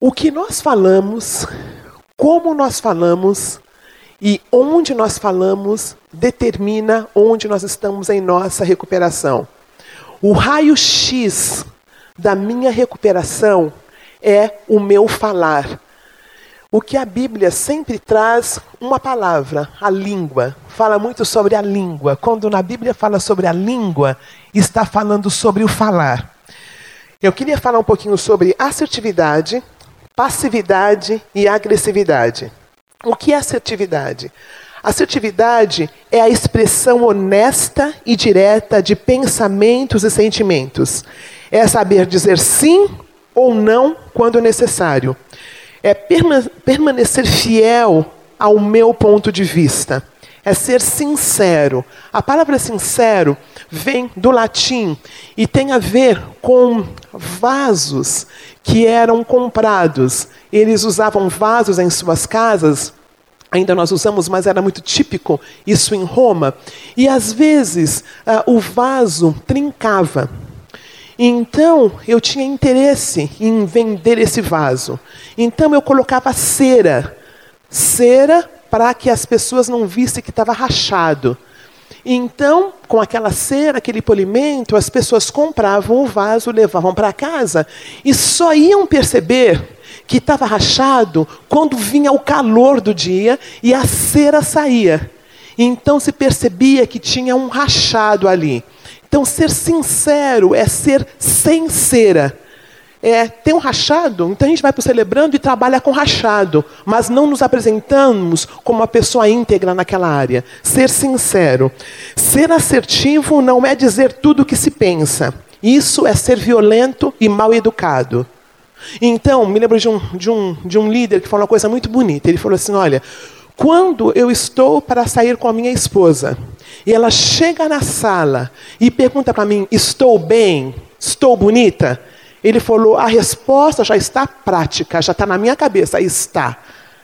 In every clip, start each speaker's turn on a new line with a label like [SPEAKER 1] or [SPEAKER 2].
[SPEAKER 1] O que nós falamos, como nós falamos e onde nós falamos determina onde nós estamos em nossa recuperação. O raio-x da minha recuperação é o meu falar. O que a Bíblia sempre traz uma palavra, a língua. Fala muito sobre a língua. Quando na Bíblia fala sobre a língua, está falando sobre o falar. Eu queria falar um pouquinho sobre assertividade, passividade e agressividade. O que é assertividade? Assertividade é a expressão honesta e direta de pensamentos e sentimentos. É saber dizer sim ou não quando necessário. É permanecer fiel ao meu ponto de vista. É ser sincero. A palavra sincero vem do latim e tem a ver com vasos que eram comprados. Eles usavam vasos em suas casas. Ainda nós usamos, mas era muito típico isso em Roma. E às vezes o vaso trincava. Então eu tinha interesse em vender esse vaso. Então eu colocava cera para que as pessoas não vissem que estava rachado. Então, com aquela cera, aquele polimento, as pessoas compravam o vaso, levavam para casa e só iam perceber que estava rachado quando vinha o calor do dia e a cera saía. Então se percebia que tinha um rachado ali. Então ser sincero é ser sem cera. Tem um rachado, então a gente vai para o celebrando e trabalha com rachado, mas não nos apresentamos como uma pessoa íntegra naquela área. Ser sincero. Ser assertivo não é dizer tudo o que se pensa. Isso é ser violento e mal educado. Então, me lembro de um líder que falou uma coisa muito bonita. Ele falou assim, olha, quando eu estou para sair com a minha esposa, e ela chega na sala e pergunta para mim, estou bem? Estou bonita? Ele falou, a resposta já está prática, já está na minha cabeça, está.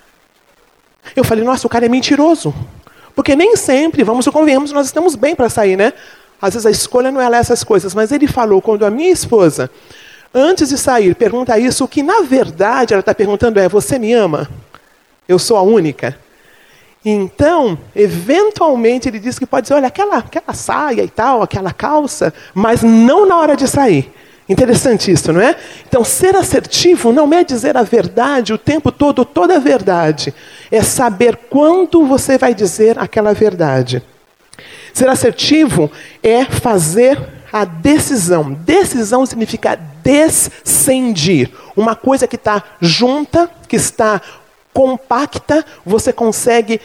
[SPEAKER 1] Eu falei, nossa, o cara é mentiroso. Porque nem sempre, vamos e convenhamos, nós estamos bem para sair, né? Às vezes a escolha não é lá essas coisas. Mas ele falou, quando a minha esposa, antes de sair, pergunta isso, o que na verdade ela está perguntando é, você me ama? Eu sou a única? Então, eventualmente ele diz que pode dizer, olha, aquela saia e tal, aquela calça, mas não na hora de sair. Interessante isso, não é? Então, ser assertivo não é dizer a verdade o tempo todo, toda a verdade. É saber quando você vai dizer aquela verdade. Ser assertivo é fazer a decisão. Decisão significa descendir. Uma coisa que está junta, que está compacta, você consegue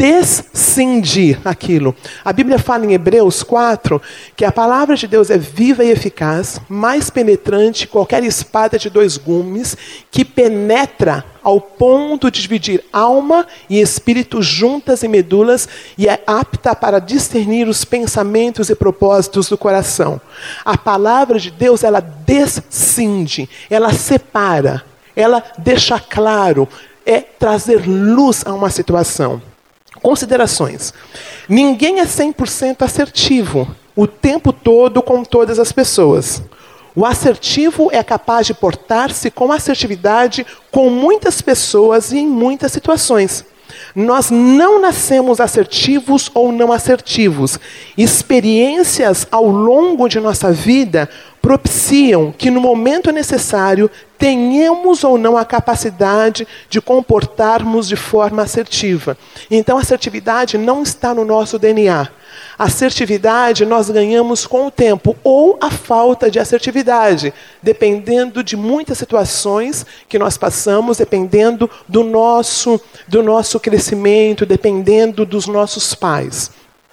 [SPEAKER 1] descindir aquilo. A Bíblia fala em Hebreus 4 que a palavra de Deus é viva e eficaz, mais penetrante que qualquer espada de 2 gumes, que penetra ao ponto de dividir alma e espírito, juntas e medulas, e é apta para discernir os pensamentos e propósitos do coração. A palavra de Deus, ela descinde, ela separa, ela deixa claro, é trazer luz a uma situação. Considerações. Ninguém é 100% assertivo o tempo todo com todas as pessoas. O assertivo é capaz de portar-se com assertividade com muitas pessoas e em muitas situações. Nós não nascemos assertivos ou não assertivos. Experiências ao longo de nossa vida propiciam que no momento necessário tenhamos ou não a capacidade de comportarmos de forma assertiva. Então a assertividade não está no nosso DNA. A assertividade nós ganhamos com o tempo ou a falta de assertividade, dependendo de muitas situações que nós passamos, dependendo do nosso crescimento, dependendo dos nossos pais.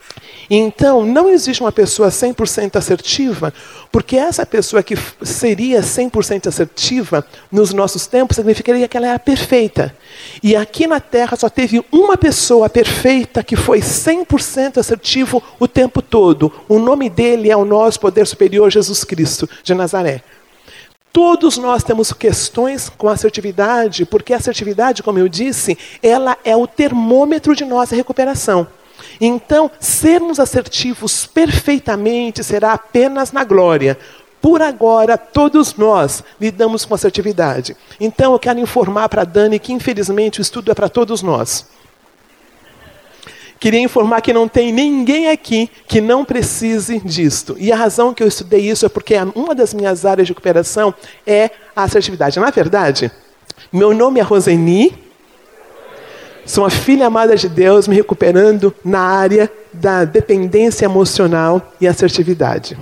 [SPEAKER 1] Então, não existe uma pessoa 100% assertiva, porque essa pessoa que seria 100% assertiva nos nossos tempos significaria que ela era perfeita. E aqui na Terra só teve uma pessoa perfeita que foi 100% assertivo o tempo todo. O nome dele é o nosso poder superior, Jesus Cristo de Nazaré. Todos nós temos questões com assertividade, porque a assertividade, como eu disse, ela é o termômetro de nossa recuperação. Então, sermos assertivos perfeitamente será apenas na glória. por agora, todos nós lidamos com assertividade. Então, eu quero informar para a Dani que, infelizmente, o estudo é para todos nós. Queria informar que não tem ninguém aqui que não precise disto. E a razão que eu estudei isso é porque uma das minhas áreas de recuperação é a assertividade. Na verdade, meu nome é Roseni, sou uma filha amada de Deus, me recuperando na área da dependência emocional e assertividade.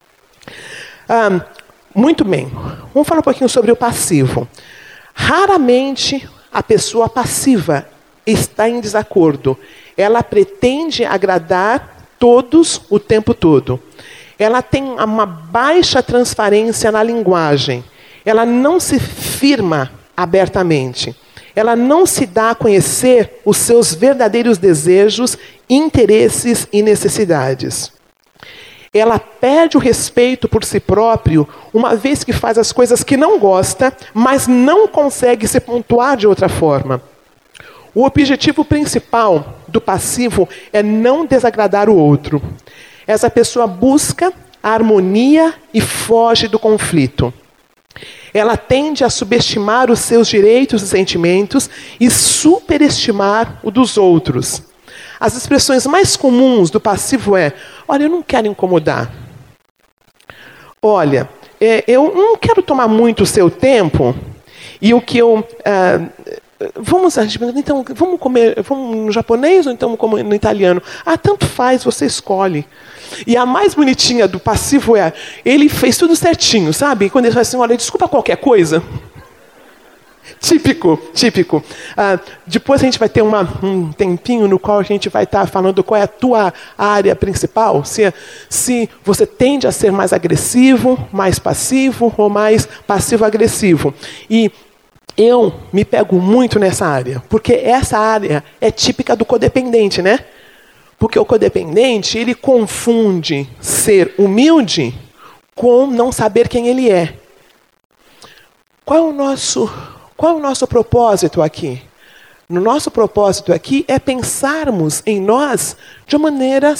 [SPEAKER 1] Muito bem, vamos falar um pouquinho sobre o passivo. Raramente a pessoa passiva está em desacordo. Ela pretende agradar todos o tempo todo. Ela tem uma baixa transparência na linguagem. Ela não se firma abertamente. Ela não se dá a conhecer os seus verdadeiros desejos, interesses e necessidades. Ela perde o respeito por si próprio, uma vez que faz as coisas que não gosta, mas não consegue se pontuar de outra forma. O objetivo principal do passivo é não desagradar o outro. Essa pessoa busca a harmonia e foge do conflito. Ela tende a subestimar os seus direitos e sentimentos e superestimar o dos outros. As expressões mais comuns do passivo é: olha, eu não quero incomodar. Olha, eu não quero tomar muito o seu tempo. E o que eu... Então, vamos comer no japonês ou então comer no italiano? Tanto faz, você escolhe. E a mais bonitinha do passivo é, ele fez tudo certinho, sabe? Quando ele fala assim, olha, desculpa qualquer coisa. Típico. Depois a gente vai ter um tempinho no qual a gente vai estar falando qual é a tua área principal. Se você tende a ser mais agressivo, mais passivo ou mais passivo-agressivo. E eu me pego muito nessa área, porque essa área é típica do codependente, né? Porque o codependente, ele confunde ser humilde com não saber quem ele é. Qual é o nosso propósito aqui? No nosso propósito aqui é pensarmos em nós de maneira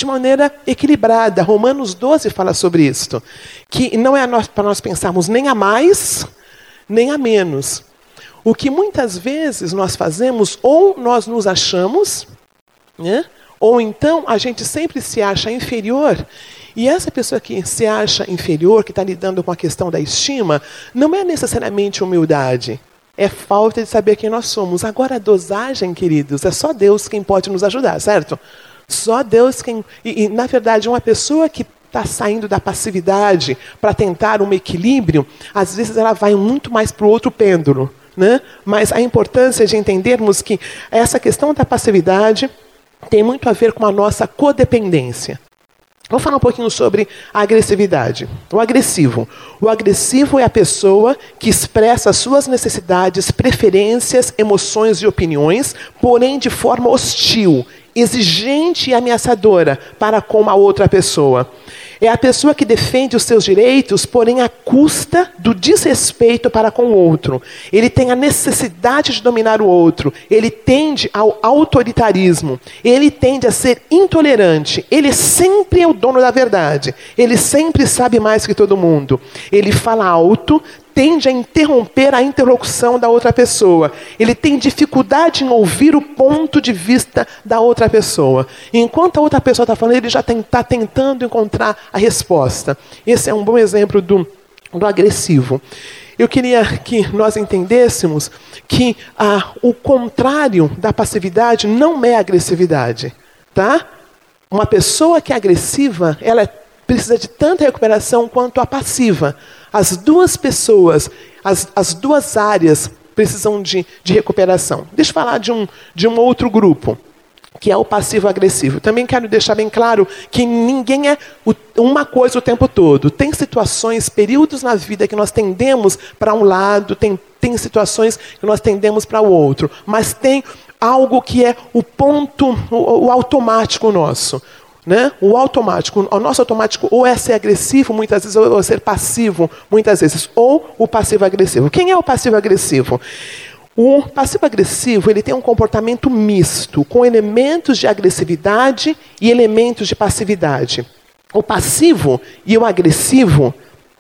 [SPEAKER 1] equilibrada. Romanos 12 fala sobre isso. Que não é para nós pensarmos nem a mais, nem a menos. O que muitas vezes nós fazemos, ou nós nos achamos, né? Ou então a gente sempre se acha inferior. E essa pessoa que se acha inferior, que está lidando com a questão da estima, não é necessariamente humildade. É falta de saber quem nós somos. Agora, a dosagem, queridos, é só Deus quem pode nos ajudar, certo? Só Deus quem... E na verdade, uma pessoa que está saindo da passividade para tentar um equilíbrio, às vezes ela vai muito mais para o outro pêndulo, né? Mas a importância de entendermos que essa questão da passividade tem muito a ver com a nossa codependência. Vou falar um pouquinho sobre a agressividade. O agressivo. O agressivo é a pessoa que expressa suas necessidades, preferências, emoções e opiniões, porém de forma hostil, exigente e ameaçadora para com a outra pessoa. É a pessoa que defende os seus direitos, porém à custa do desrespeito para com o outro. Ele tem a necessidade de dominar o outro. Ele tende ao autoritarismo. Ele tende a ser intolerante. Ele sempre é o dono da verdade. Ele sempre sabe mais que todo mundo. Ele fala alto, tende a interromper a interlocução da outra pessoa. Ele tem dificuldade em ouvir o ponto de vista da outra pessoa. Enquanto a outra pessoa está falando, ele já está tentando encontrar a resposta. Esse é um bom exemplo do agressivo. Eu queria que nós entendêssemos que o contrário da passividade não é agressividade. Tá? Uma pessoa que é agressiva, ela precisa de tanta recuperação quanto a passiva. As duas pessoas, as duas áreas precisam de recuperação. Deixa eu falar de um outro grupo, que é o passivo-agressivo. Também quero deixar bem claro que ninguém é uma coisa o tempo todo. Tem situações, períodos na vida que nós tendemos para um lado, tem situações que nós tendemos para o outro. Mas tem algo que é o ponto, o automático nosso. Né? O nosso automático ou é ser agressivo muitas vezes, ou é ser passivo muitas vezes, ou o passivo-agressivo. Quem é o passivo-agressivo? O passivo-agressivo, ele tem um comportamento misto, com elementos de agressividade e elementos de passividade. O passivo e o agressivo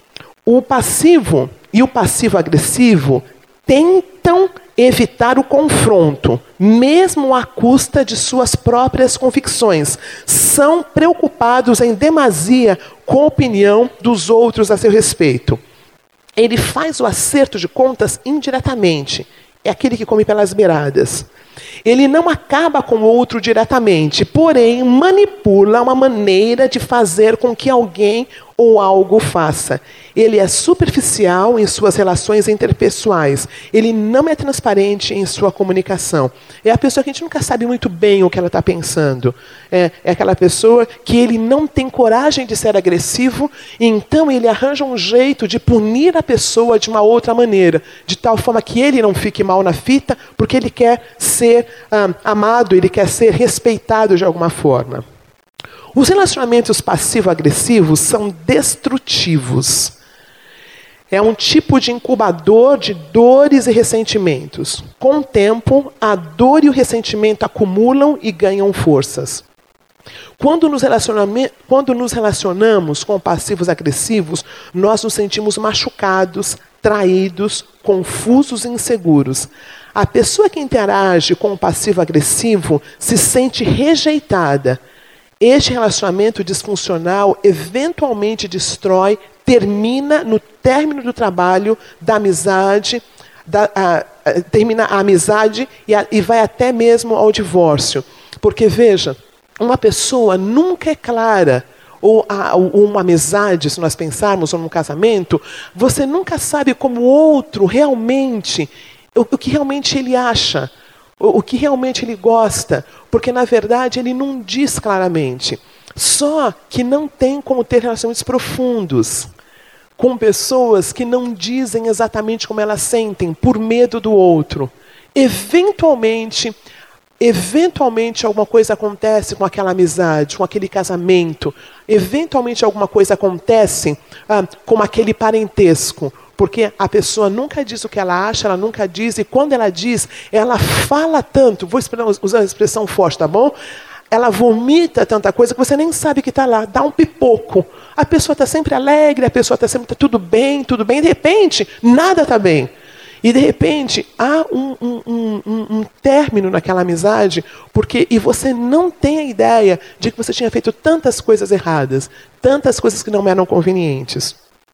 [SPEAKER 1] O passivo e o passivo-agressivo tentam evitar o confronto, mesmo à custa de suas próprias convicções. São preocupados em demasia com a opinião dos outros a seu respeito. Ele faz o acerto de contas indiretamente. É aquele que come pelas beiradas. Ele não acaba com o outro diretamente, porém manipula uma maneira de fazer com que alguém ou algo faça. Ele é superficial em suas relações interpessoais. Ele não é transparente em sua comunicação. É a pessoa que a gente nunca sabe muito bem o que ela está pensando. É aquela pessoa que ele não tem coragem de ser agressivo, e então ele arranja um jeito de punir a pessoa de uma outra maneira, de tal forma que ele não fique mal na fita, porque ele quer ser amado, ele quer ser respeitado de alguma forma. Os relacionamentos passivo-agressivos são destrutivos. É um tipo de incubador de dores e ressentimentos. Com o tempo, a dor e o ressentimento acumulam e ganham forças. Quando nos relacionamos com passivos agressivos, nós nos sentimos machucados, traídos, confusos e inseguros. A pessoa que interage com o passivo agressivo se sente rejeitada. Este relacionamento disfuncional eventualmente termina no término do trabalho, da amizade, termina a amizade e vai até mesmo ao divórcio. Porque, veja, uma pessoa nunca é clara, ou uma amizade, se nós pensarmos, ou num casamento, você nunca sabe como o outro realmente, o que realmente ele acha, o que realmente ele gosta, porque na verdade ele não diz claramente. Só que não tem como ter relacionamentos profundos com pessoas que não dizem exatamente como elas sentem, por medo do outro. Eventualmente alguma coisa acontece com aquela amizade, com aquele casamento. Eventualmente alguma coisa acontece com aquele parentesco. Porque a pessoa nunca diz o que ela acha, ela nunca diz, e quando ela diz, ela fala tanto, vou usar a expressão forte, tá bom? Ela vomita tanta coisa que você nem sabe que está lá, dá um pipoco. A pessoa está sempre alegre, a pessoa está sempre tudo bem, de repente, nada está bem. E de repente, há um término naquela amizade, e você não tem a ideia de que você tinha feito tantas coisas erradas, tantas coisas que não eram convenientes.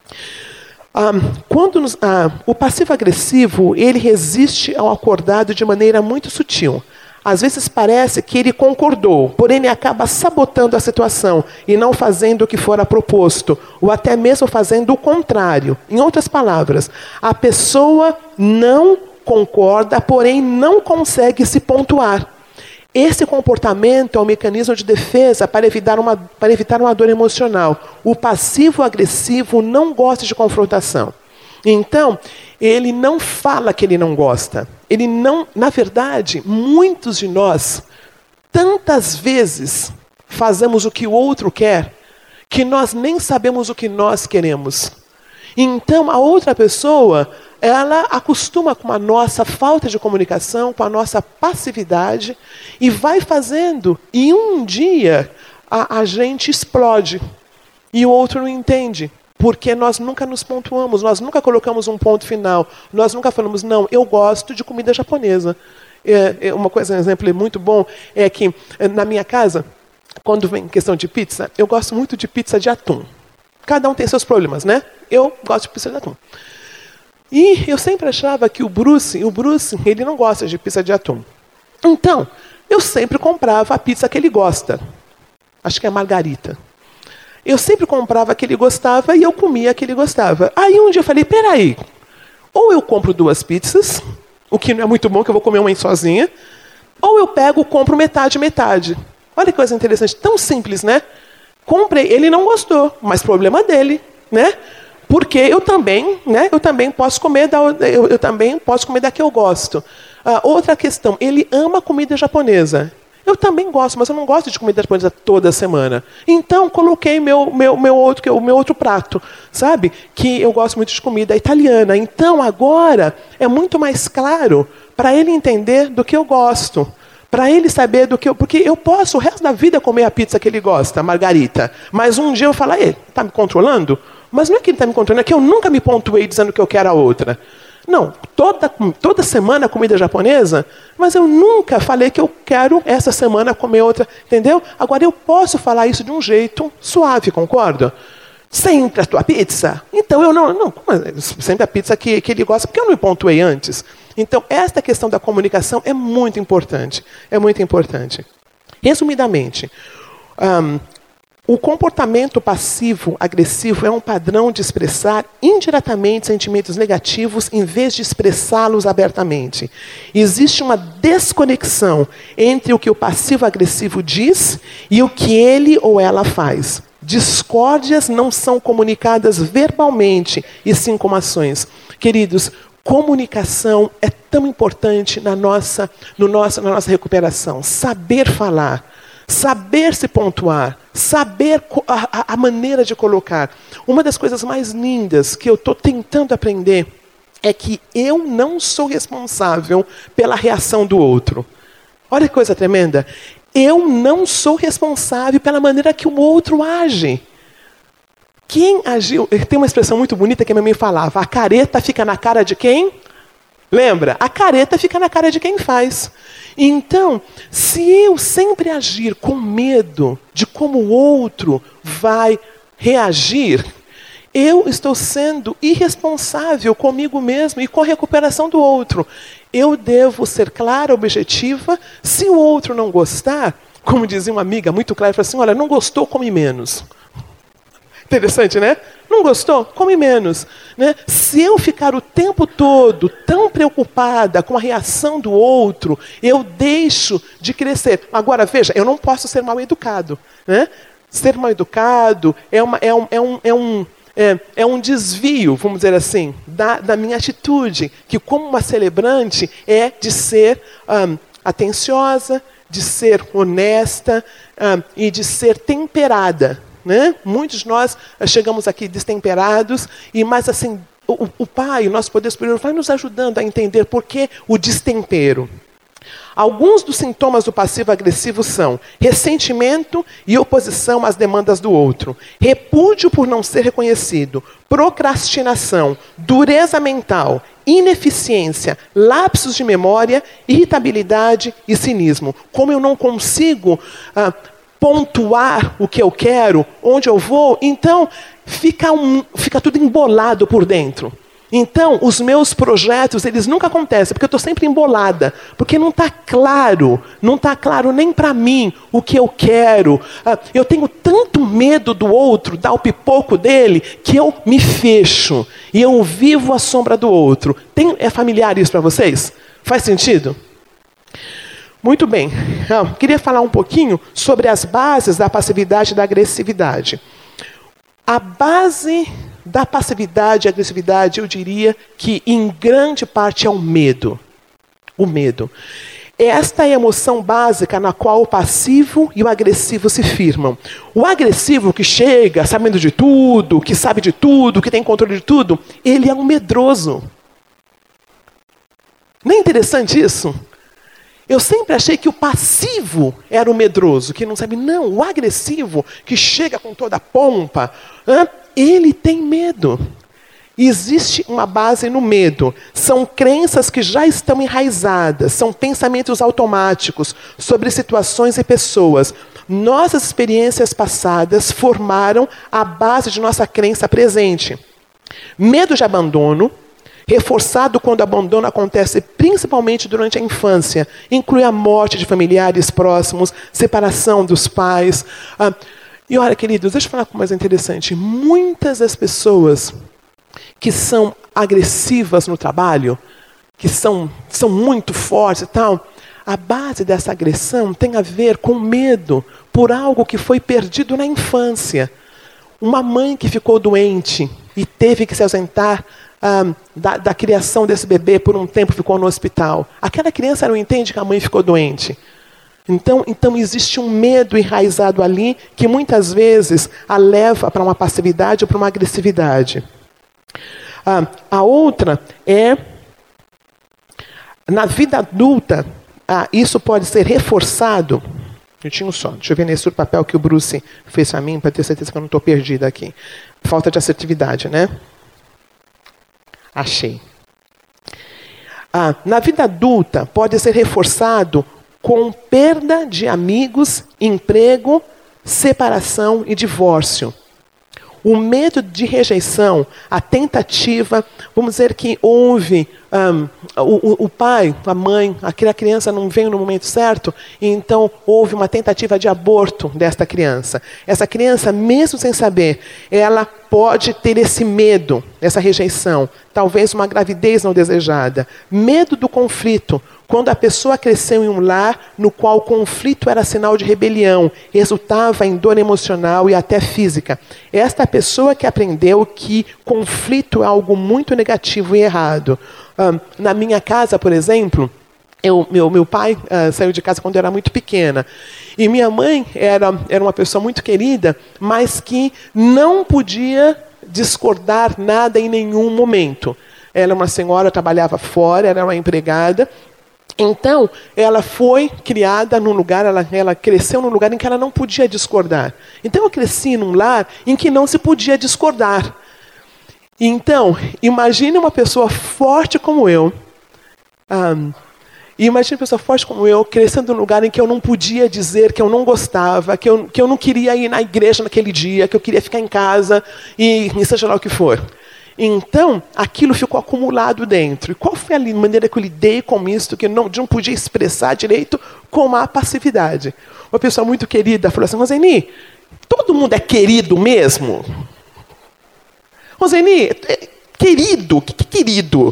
[SPEAKER 1] O passivo-agressivo, ele resiste ao acordado de maneira muito sutil. Às vezes parece que ele concordou, porém ele acaba sabotando a situação e não fazendo o que fora proposto, ou até mesmo fazendo o contrário. Em outras palavras, a pessoa não concorda, porém não consegue se pontuar. Esse comportamento é um mecanismo de defesa para evitar uma dor emocional. O passivo-agressivo não gosta de confrontação. Então, ele não fala que ele não gosta. Ele não, na verdade, muitos de nós, tantas vezes, fazemos o que o outro quer, que nós nem sabemos o que nós queremos. Então, a outra pessoa, ela acostuma com a nossa falta de comunicação, com a nossa passividade, e vai fazendo, e um dia a gente explode, e o outro não entende. Porque nós nunca nos pontuamos, nós nunca colocamos um ponto final. Nós nunca falamos, não, eu gosto de comida japonesa. Um exemplo muito bom é que na minha casa, quando vem questão de pizza, eu gosto muito de pizza de atum. Cada um tem seus problemas, né? Eu gosto de pizza de atum. E eu sempre achava que o Bruce, ele não gosta de pizza de atum. Então, eu sempre comprava a pizza que ele gosta. Acho que é margarita. Eu sempre comprava a que ele gostava e eu comia a que ele gostava. Aí um dia eu falei, peraí, ou eu compro 2 pizzas, o que não é muito bom, que eu vou comer uma sozinha, ou eu compro metade. Olha que coisa interessante, tão simples, né? Comprei, ele não gostou, mas problema dele, né? Porque eu também posso comer da que eu gosto. Outra questão, ele ama comida japonesa. Eu também gosto, mas eu não gosto de comida japonesa toda semana. Então, coloquei meu outro prato, sabe? Que eu gosto muito de comida italiana. Então, agora, é muito mais claro para ele entender do que eu gosto. Para ele saber do que eu... Porque eu posso o resto da vida comer a pizza que ele gosta, a margarita. Mas um dia eu falo, está me controlando? Mas não é que ele está me controlando, é que eu nunca me pontuei dizendo que eu quero a outra. Não, toda semana comida japonesa, mas eu nunca falei que eu quero essa semana comer outra, entendeu? Agora eu posso falar isso de um jeito suave, concorda? Sempre a tua pizza? Então eu não sempre a pizza que ele gosta, porque eu não me pontuei antes. Então esta questão da comunicação é muito importante, Resumidamente, o comportamento passivo-agressivo é um padrão de expressar indiretamente sentimentos negativos em vez de expressá-los abertamente. Existe uma desconexão entre o que o passivo-agressivo diz e o que ele ou ela faz. Discórdias não são comunicadas verbalmente, e sim com ações. Queridos, comunicação é tão importante na nossa recuperação. Saber falar. Saber se pontuar, saber a maneira de colocar. Uma das coisas mais lindas que eu estou tentando aprender é que eu não sou responsável pela reação do outro. Olha que coisa tremenda. Eu não sou responsável pela maneira que o outro age. Quem agiu... Tem uma expressão muito bonita que a minha mãe falava. A careta fica na cara de quem? Lembra? A careta fica na cara de quem faz. Então, se eu sempre agir com medo de como o outro vai reagir, eu estou sendo irresponsável comigo mesmo e com a recuperação do outro. Eu devo ser clara, objetiva. Se o outro não gostar, como dizia uma amiga muito clara, ela falou assim, olha, não gostou, come menos. Interessante, né? Não gostou? Come menos. Né? Se eu ficar o tempo todo tão preocupada com a reação do outro, eu deixo de crescer. Agora, veja, eu não posso ser mal educado. Né? Ser mal educado é um desvio, vamos dizer assim, da minha atitude, que como uma celebrante é de ser atenciosa, de ser honesta e de ser temperada. Né? Muitos de nós chegamos aqui destemperados, mas assim, o Pai, o nosso poder superior, vai nos ajudando a entender por que o destempero. Alguns dos sintomas do passivo-agressivo são ressentimento e oposição às demandas do outro, repúdio por não ser reconhecido, procrastinação, dureza mental, ineficiência, lapsos de memória, irritabilidade e cinismo. Como eu não consigo pontuar o que eu quero, onde eu vou, então fica tudo embolado por dentro. Então, os meus projetos, eles nunca acontecem, porque eu estou sempre embolada, porque não está claro nem para mim o que eu quero. Eu tenho tanto medo do outro, dar o pipoco dele, que eu me fecho, e eu vivo à sombra do outro. É familiar isso para vocês? Faz sentido? Muito bem. Queria falar um pouquinho sobre as bases da passividade e da agressividade. A base da passividade e agressividade, eu diria que, em grande parte, é o medo. O medo. Esta é a emoção básica na qual o passivo e o agressivo se firmam. O agressivo que chega sabendo de tudo, que sabe de tudo, que tem controle de tudo, ele é um medroso. Não é interessante isso? Eu sempre achei que o passivo era o medroso, que não sabe. Não, o agressivo, que chega com toda a pompa, ele tem medo. Existe uma base no medo. São crenças que já estão enraizadas, são pensamentos automáticos sobre situações e pessoas. Nossas experiências passadas formaram a base de nossa crença presente. Medo de abandono, reforçado quando o abandono acontece principalmente durante a infância, inclui a morte de familiares próximos, separação dos pais. E olha, queridos, deixa eu falar uma coisa interessante. Muitas das pessoas que são agressivas no trabalho, que são muito fortes e tal, a base dessa agressão tem a ver com medo por algo que foi perdido na infância. Uma mãe que ficou doente e teve que se ausentar da criação desse bebê por um tempo, ficou no hospital. Aquela criança não entende que a mãe ficou doente. Então existe um medo enraizado ali que muitas vezes a leva para uma passividade ou para uma agressividade. A outra é, na vida adulta, isso pode ser reforçado minutinho só. Deixa eu ver nesse outro papel que o Bruce fez para mim, para ter certeza que eu não estou perdida aqui. Falta de assertividade, né? Achei. Na vida adulta, pode ser reforçado com perda de amigos, emprego, separação e divórcio. O medo de rejeição, a tentativa, vamos dizer que houve, o pai, a mãe, aquela criança não veio no momento certo, e então houve uma tentativa de aborto desta criança. Essa criança, mesmo sem saber, ela pode ter esse medo, essa rejeição, talvez uma gravidez não desejada, medo do conflito. Quando a pessoa cresceu em um lar no qual o conflito era sinal de rebelião, resultava em dor emocional e até física. Esta pessoa que aprendeu que conflito é algo muito negativo e errado. Na minha casa, por exemplo, meu pai saiu de casa quando eu era muito pequena. E minha mãe era uma pessoa muito querida, mas que não podia discordar nada em nenhum momento. Ela era uma senhora, trabalhava fora, era uma empregada. Então, ela foi criada num lugar, ela cresceu num lugar em que ela não podia discordar. Então, eu cresci num lar em que não se podia discordar. Então, imagine uma pessoa forte como eu. Imagine uma pessoa forte como eu, crescendo num lugar em que eu não podia dizer que eu não gostava, que eu não queria ir na igreja naquele dia, que eu queria ficar em casa, e seja lá o que for. Então, aquilo ficou acumulado dentro. E qual foi a maneira que eu lidei com isso, que eu não podia expressar direito, com a passividade? Uma pessoa muito querida falou assim: Roseni, todo mundo é querido mesmo? Roseni, querido, que querido?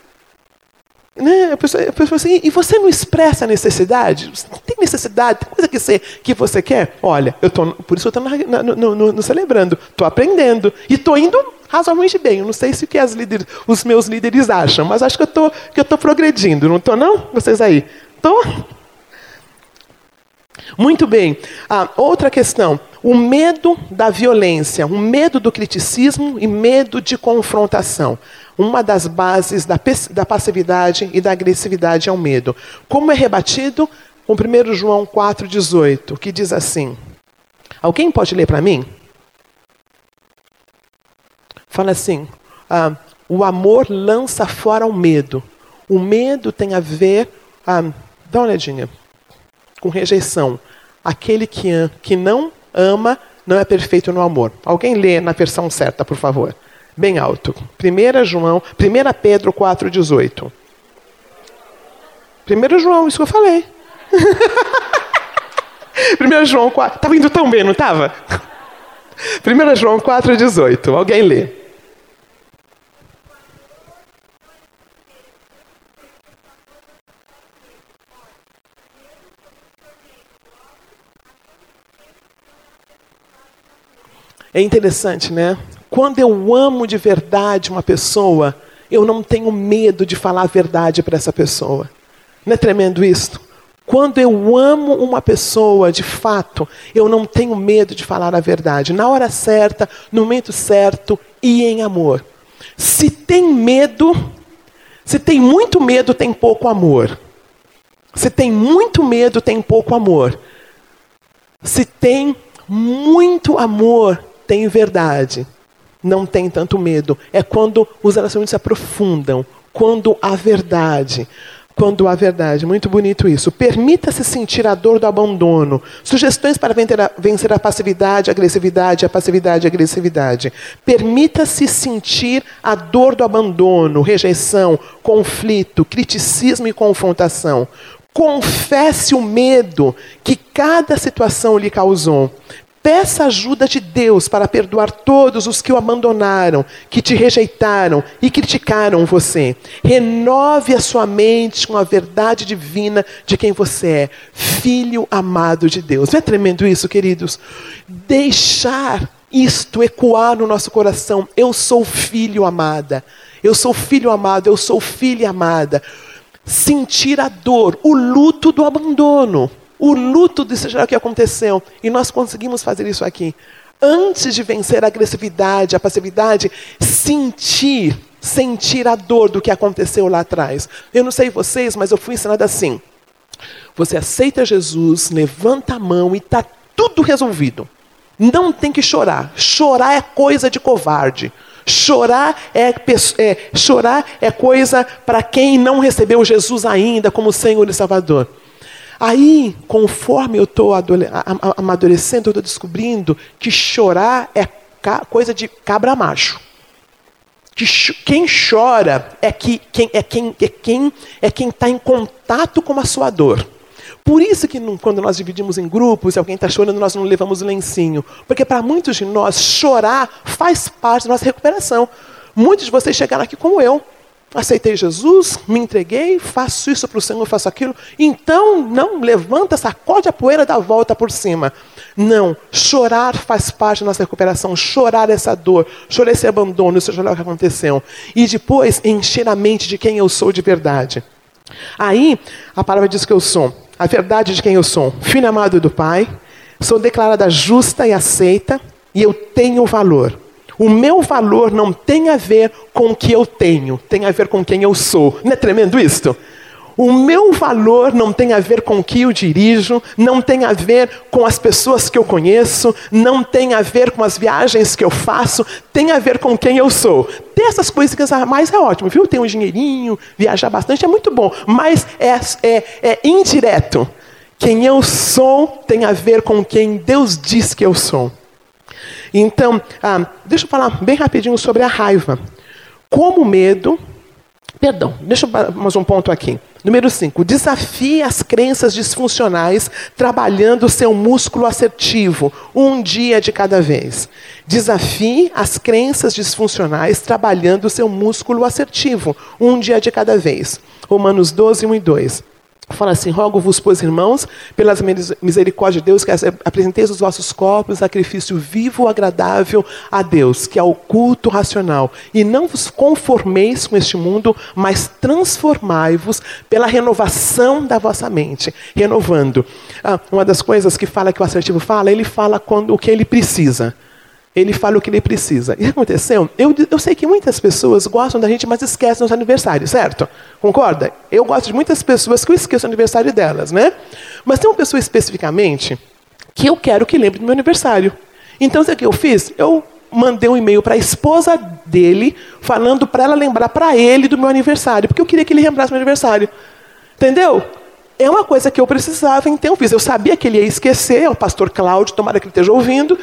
[SPEAKER 1] Né? A pessoa falou assim: e você não expressa a necessidade? Você não tem necessidade? Tem coisa que você quer? Olha, por isso eu estou no celebrando. Estou aprendendo. E estou indo razoavelmente bem. Eu não sei se o que os meus líderes acham, mas acho que eu estou progredindo. Não estou, não? Vocês aí? Estou? Muito bem. Outra questão. O medo da violência, o medo do criticismo e medo de confrontação. Uma das bases da passividade e da agressividade é o medo. Como é rebatido? Com 1 João 4,18, que diz assim. Alguém pode ler para mim? Fala assim, o amor lança fora o medo. O medo tem a ver, dá uma olhadinha, com rejeição. Aquele que não ama não é perfeito no amor. Alguém lê na versão certa, por favor. Bem alto. 1 Pedro 4,18. 1 João, isso que eu falei. 1 João 4. Estava indo tão bem, não estava? 1 João 4,18. Alguém lê. É interessante, né? Quando eu amo de verdade uma pessoa, eu não tenho medo de falar a verdade para essa pessoa. Não é tremendo isso? Quando eu amo uma pessoa, de fato, eu não tenho medo de falar a verdade. Na hora certa, no momento certo e em amor. Se tem muito medo, tem pouco amor. Se tem muito medo, tem pouco amor. Se tem muito amor, tem verdade. Não tem tanto medo. É quando os relacionamentos se aprofundam. Quando há verdade. Muito bonito isso. Permita-se sentir a dor do abandono. Sugestões para vencer a passividade, a agressividade, a passividade, a agressividade. Permita-se sentir a dor do abandono, rejeição, conflito, criticismo e confrontação. Confesse o medo que cada situação lhe causou. Peça ajuda de Deus para perdoar todos os que o abandonaram, que te rejeitaram e criticaram você. Renove a sua mente com a verdade divina de quem você é, filho amado de Deus. Não é tremendo isso, queridos? Deixar isto ecoar no nosso coração. Eu sou filho amada. Eu sou filho amado. Eu sou filha amada. Sentir a dor, o luto do abandono. O luto de seja o que aconteceu. E nós conseguimos fazer isso aqui. Antes de vencer a agressividade, a passividade, sentir a dor do que aconteceu lá atrás. Eu não sei vocês, mas eu fui ensinada assim. Você aceita Jesus, levanta a mão e está tudo resolvido. Não tem que chorar. Chorar é coisa de covarde. Chorar é coisa para quem não recebeu Jesus ainda como Senhor e Salvador. Aí, conforme eu estou amadurecendo, eu estou descobrindo que chorar é coisa de cabra macho. Quem chora é quem está em contato com a sua dor. Por isso que quando nós dividimos em grupos, se alguém está chorando, nós não levamos o lencinho. Porque para muitos de nós, chorar faz parte da nossa recuperação. Muitos de vocês chegaram aqui como eu. Aceitei Jesus, me entreguei, faço isso para o Senhor, faço aquilo. Então, não, levanta, sacode a poeira, dá a volta por cima. Não, chorar faz parte da nossa recuperação. Chorar essa dor, chorar esse abandono, isso já é o que aconteceu. E depois, encher a mente de quem eu sou de verdade. Aí, a palavra diz que eu sou a verdade de quem eu sou. Filho amado do Pai, sou declarada justa e aceita, e eu tenho valor. O meu valor não tem a ver com o que eu tenho, tem a ver com quem eu sou. Não é tremendo isto? O meu valor não tem a ver com o que eu dirijo, não tem a ver com as pessoas que eu conheço, não tem a ver com as viagens que eu faço, tem a ver com quem eu sou. Ter essas coisas a mais é ótimo, viu? Ter um dinheirinho, viajar bastante é muito bom, mas é indireto. Quem eu sou tem a ver com quem Deus diz que eu sou. Então, deixa eu falar bem rapidinho sobre a raiva. Como medo... Perdão, deixa eu mais um ponto aqui. Número 5. Desafie as crenças disfuncionais trabalhando o seu músculo assertivo, um dia de cada vez. Desafie as crenças disfuncionais trabalhando o seu músculo assertivo, um dia de cada vez. Romanos 12, 1 e 2. Fala assim: rogo-vos, pois, irmãos, pelas misericórdias de Deus, que apresenteis os vossos corpos, sacrifício vivo, agradável a Deus, que é o culto racional. E não vos conformeis com este mundo, mas transformai-vos pela renovação da vossa mente. Renovando. Uma das coisas que fala que o assertivo fala, ele fala o que ele precisa. Ele fala o que ele precisa. E o que aconteceu? Eu sei que muitas pessoas gostam da gente, mas esquecem os aniversários, certo? Concorda? Eu gosto de muitas pessoas que eu esqueço o aniversário delas, né? Mas tem uma pessoa especificamente que eu quero que lembre do meu aniversário. Então, sabe o que eu fiz? Eu mandei um e-mail para a esposa dele, falando para ela lembrar para ele do meu aniversário, porque eu queria que ele lembrasse do meu aniversário. Entendeu? É uma coisa que eu precisava, então eu fiz. Eu sabia que ele ia esquecer, é o pastor Cláudio, tomara que ele esteja ouvindo.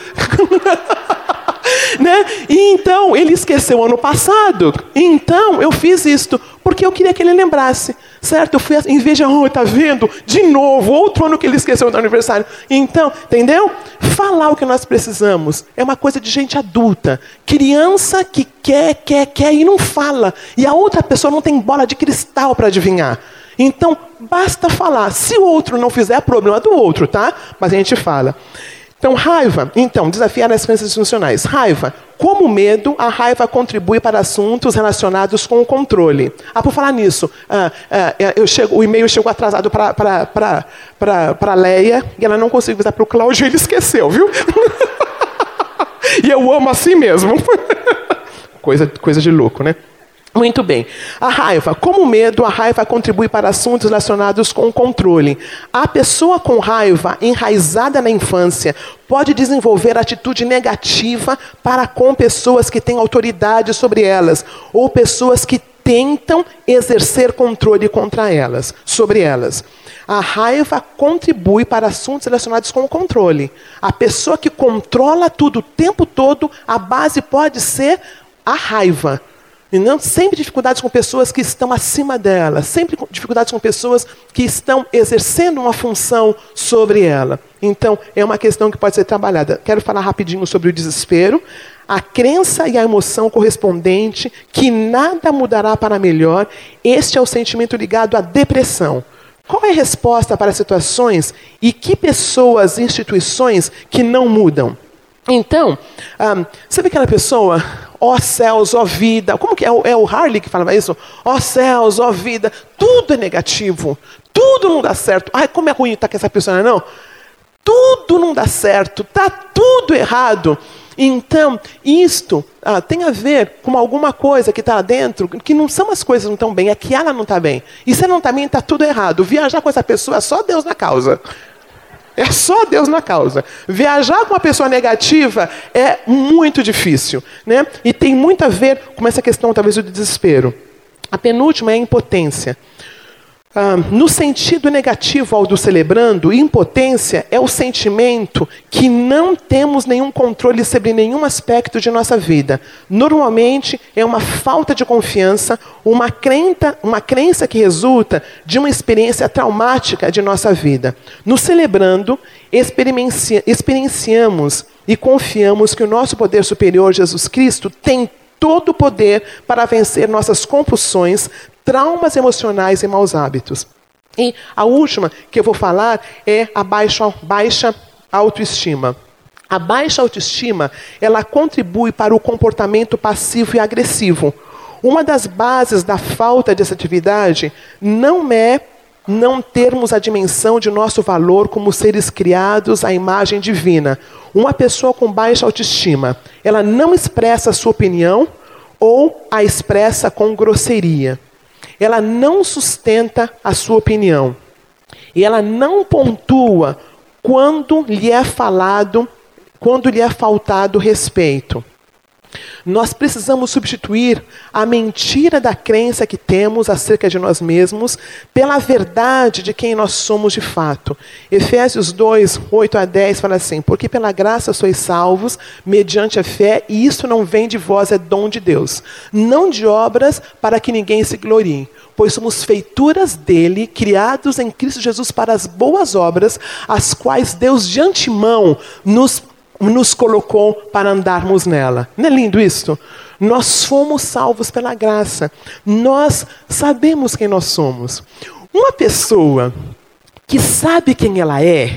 [SPEAKER 1] Né? E então, ele esqueceu ano passado. Então, eu fiz isto, porque eu queria que ele lembrasse. Certo? Eu fui, em vez de, tá vendo? De novo, outro ano que ele esqueceu do aniversário. Então, entendeu? Falar o que nós precisamos é uma coisa de gente adulta. Criança que quer e não fala. E a outra pessoa não tem bola de cristal para adivinhar. Então, basta falar. Se o outro não fizer, é problema do outro, tá? Mas a gente fala. Então, raiva. Então, desafiar as crenças disfuncionais. Raiva. Como medo, a raiva contribui para assuntos relacionados com o controle. Por falar nisso, o e-mail chegou atrasado para a Leia, e ela não conseguiu avisar para o Cláudio, e ele esqueceu, viu? E eu amo assim mesmo. Coisa de louco, né? Muito bem. A raiva. Como medo, a raiva contribui para assuntos relacionados com o controle. A pessoa com raiva, enraizada na infância, pode desenvolver atitude negativa para com pessoas que têm autoridade sobre elas, ou pessoas que tentam exercer controle sobre elas. A raiva contribui para assuntos relacionados com o controle. A pessoa que controla tudo o tempo todo, a base pode ser a raiva. E não sempre dificuldades com pessoas que estão acima dela, sempre dificuldades com pessoas que estão exercendo uma função sobre ela. Então, é uma questão que pode ser trabalhada. Quero falar rapidinho sobre o desespero. A crença e a emoção correspondente que nada mudará para melhor. Este é o sentimento ligado à depressão. Qual é a resposta para situações e que pessoas, instituições que não mudam? Então, sabe aquela pessoa, ó céus, ó vida, como que é o Harley que falava isso? Ó céus, ó vida, tudo é negativo, tudo não dá certo. Ai, como é ruim estar com essa pessoa, não? Tudo não dá certo, tá tudo errado. Então, isto tem a ver com alguma coisa que está lá dentro, que não são as coisas que não estão bem, é que ela não está bem. E se ela não está bem, está tudo errado. Viajar com essa pessoa é só Deus na causa. É só Deus na causa. Viajar com uma pessoa negativa é muito difícil, né? E tem muito a ver com essa questão, talvez, do desespero. A penúltima é a impotência. No sentido negativo ao do celebrando, impotência é o sentimento que não temos nenhum controle sobre nenhum aspecto de nossa vida. Normalmente é uma falta de confiança, uma crença que resulta de uma experiência traumática de nossa vida. No celebrando, experienciamos e confiamos que o nosso poder superior, Jesus Cristo, tem todo o poder para vencer nossas compulsões, traumas emocionais e maus hábitos. E a última que eu vou falar é a baixa autoestima. A baixa autoestima, ela contribui para o comportamento passivo e agressivo. Uma das bases da falta de assertividade não é não termos a dimensão de nosso valor como seres criados à imagem divina. Uma pessoa com baixa autoestima, ela não expressa a sua opinião ou a expressa com grosseria. Ela não sustenta a sua opinião. E ela não pontua quando lhe é faltado respeito. Nós precisamos substituir a mentira da crença que temos acerca de nós mesmos pela verdade de quem nós somos de fato. Efésios 2, 8 a 10 fala assim: porque pela graça sois salvos, mediante a fé, e isso não vem de vós, é dom de Deus. Não de obras, para que ninguém se glorie. Pois somos feituras dele, criados em Cristo Jesus para as boas obras, as quais Deus de antemão nos colocou para andarmos nela. Não é lindo isto? Nós fomos salvos pela graça. Nós sabemos quem nós somos. Uma pessoa que sabe quem ela é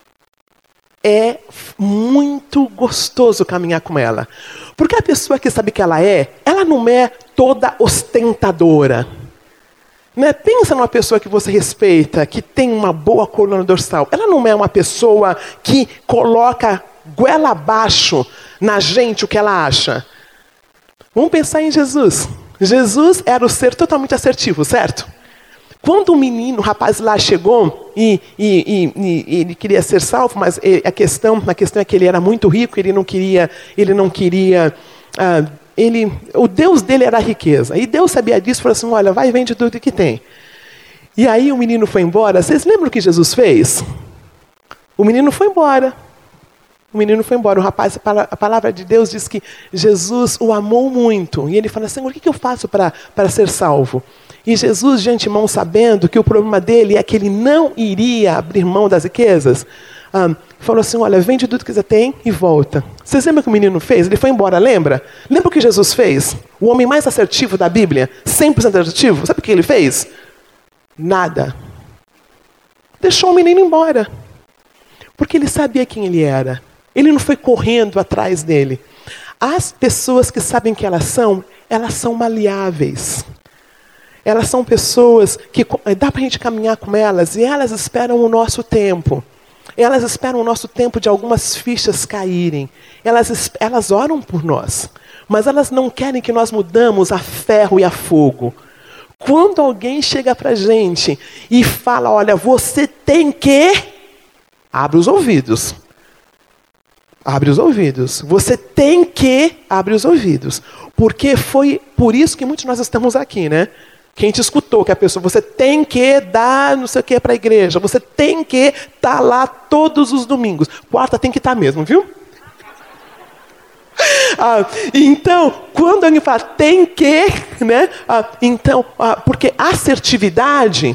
[SPEAKER 1] muito gostoso caminhar com ela. Porque a pessoa que sabe quem ela não é toda ostentadora. Né? Pensa numa pessoa que você respeita, que tem uma boa coluna dorsal. Ela não é uma pessoa que coloca goela abaixo na gente o que ela acha. Vamos pensar em Jesus. Jesus era o ser totalmente assertivo, certo? Quando o rapaz lá chegou e ele queria ser salvo, mas a questão é que ele era muito rico, o Deus dele era a riqueza. E Deus sabia disso e falou assim: olha, vai e vende tudo que tem. E aí o menino foi embora. Vocês lembram o que Jesus fez? O menino foi embora. O rapaz, a palavra de Deus diz que Jesus o amou muito. E ele fala: Senhor, o que eu faço para ser salvo? E Jesus, de antemão, sabendo que o problema dele é que ele não iria abrir mão das riquezas, falou assim: olha, vende tudo que você tem e volta. Vocês lembram o que o menino fez? Ele foi embora, lembra? Lembra o que Jesus fez? O homem mais assertivo da Bíblia, 100% assertivo, sabe o que ele fez? Nada. Deixou o menino embora. Porque ele sabia quem ele era. Ele não foi correndo atrás dele. As pessoas que sabem quem elas são maleáveis. Elas são pessoas que dá para a gente caminhar com elas e elas esperam o nosso tempo. Elas esperam o nosso tempo de algumas fichas caírem. Elas oram por nós, mas elas não querem que nós mudamos a ferro e a fogo. Quando alguém chega para a gente e fala: olha, você tem que... Abre os ouvidos. Abre os ouvidos. Você tem que abrir os ouvidos. Porque foi por isso que muitos de nós estamos aqui, né? Quem te escutou, que a pessoa, você tem que dar não sei o que para a igreja. Você tem que estar lá todos os domingos. Quarta tem que estar mesmo, viu? Então, quando alguém fala tem que, né? Porque assertividade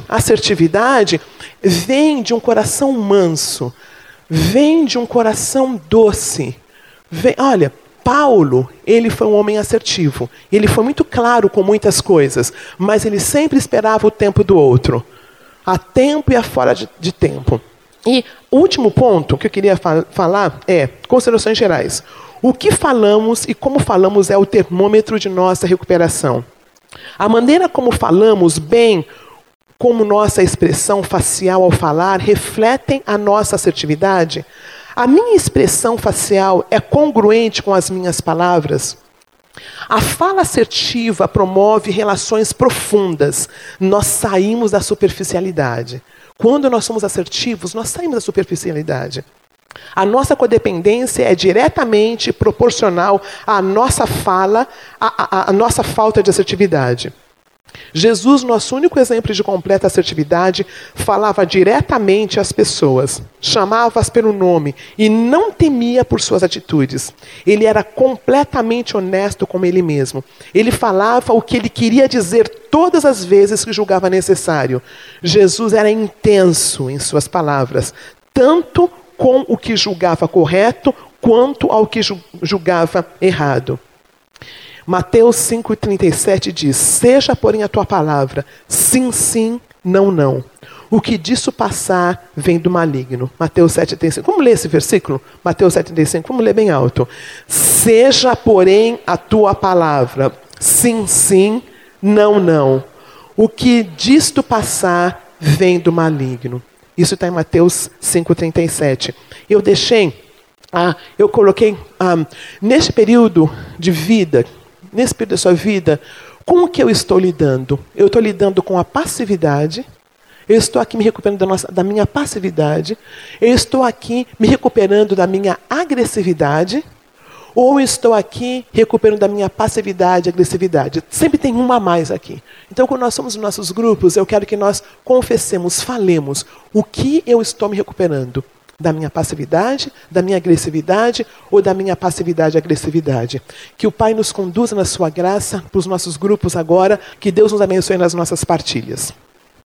[SPEAKER 1] vem de um coração manso. Vem de um coração doce. Olha, Paulo, ele foi um homem assertivo. Ele foi muito claro com muitas coisas, mas ele sempre esperava o tempo do outro. A tempo e a fora de tempo. E o último ponto que eu queria falar é considerações gerais. O que falamos e como falamos é o termômetro de nossa recuperação. A maneira como falamos, bem como nossa expressão facial ao falar, refletem a nossa assertividade. A minha expressão facial é congruente com as minhas palavras? A fala assertiva promove relações profundas. Nós saímos da superficialidade. Quando nós somos assertivos, nós saímos da superficialidade. A nossa codependência é diretamente proporcional à nossa fala, à nossa falta de assertividade. Jesus, nosso único exemplo de completa assertividade, falava diretamente às pessoas, chamava-as pelo nome e não temia por suas atitudes. Ele era completamente honesto com ele mesmo. Ele falava o que ele queria dizer todas as vezes que julgava necessário. Jesus era intenso em suas palavras, tanto com o que julgava correto, quanto ao que julgava errado. Mateus 5,37 diz: seja, porém, a tua palavra, sim, sim, não, não. O que disso passar vem do maligno. Mateus 7,35. Vamos ler esse versículo? Mateus 7,35. Vamos ler bem alto. Seja, porém, a tua palavra, sim, sim, não, não. O que disto passar vem do maligno. Isso está em Mateus 5,37. Eu coloquei, neste período de vida, nesse período da sua vida, com o que eu estou lidando? Eu estou lidando com a passividade. Eu estou aqui me recuperando da minha passividade. Eu estou aqui me recuperando da minha agressividade. Ou eu estou aqui recuperando da minha passividade e agressividade. Sempre tem uma a mais aqui. Então, quando nós somos nos nossos grupos, eu quero que nós confessemos, falemos o que eu estou me recuperando. Da minha passividade, da minha agressividade ou da minha passividade e agressividade. Que o Pai nos conduza na sua graça para os nossos grupos agora. Que Deus nos abençoe nas nossas partilhas.